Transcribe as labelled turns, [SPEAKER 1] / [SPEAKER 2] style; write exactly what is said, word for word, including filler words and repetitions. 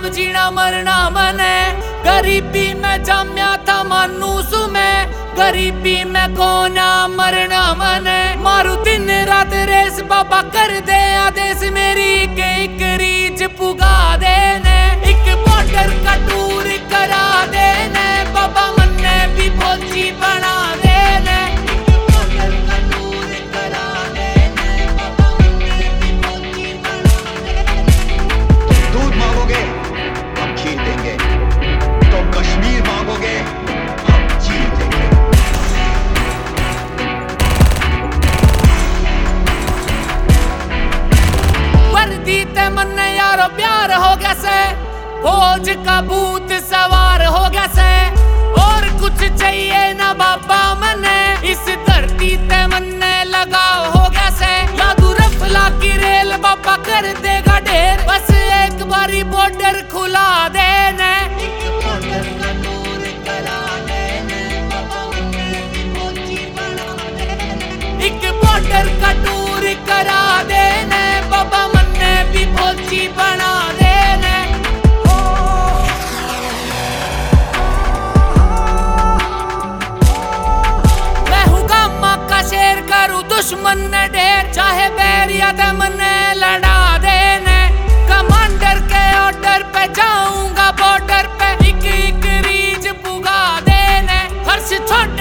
[SPEAKER 1] जीना मरना मने। गरीबी में जम्या था मानूस में, गरीबी में कोना मरना मने। मारू दिन रात रेस बाबा कर दे आदेश, मेरी के एक रीच पुगा देने। एक बॉर्डर का टूर करा देने, बाबा मन्ने भी फौजी बना देने। एक बॉर्डर का टूर करा देने, बाबा मन्ने भी फौजी बना देने।
[SPEAKER 2] दूध मांगोगे हम खीर देंगे, तो कश्मीर मांगोगे हम चीर देंगे।
[SPEAKER 1] वर्दी ते मन्ने यारो प्यार हो गया से, फौज का भूत सवार हो गया से। और कुछ चाहिए ना बाबा मने, इस धरती ते मन्ने लगाव हो गया से। लादू रफला की रेल बाबा कर देगा ढेर, बस एक बारी बॉर्डर खुला देने। एक बॉर्डर का टूर करा देने, बाबा मन्ने भी फौजी बना देने। एक बॉर्डर का टूर करा देने, बाबा मन्ने भी फौजी बना देने। मैं हूँ गामा का शेर, करूँ दुश्मन ने ढेर, चाहे बैरिया ते मन्ने लड़ा देने। कमांडर के ऑर्डर पे जाऊंगा बॉर्डर पे, एक एक रीज पुगा देने। हर्ष छोड़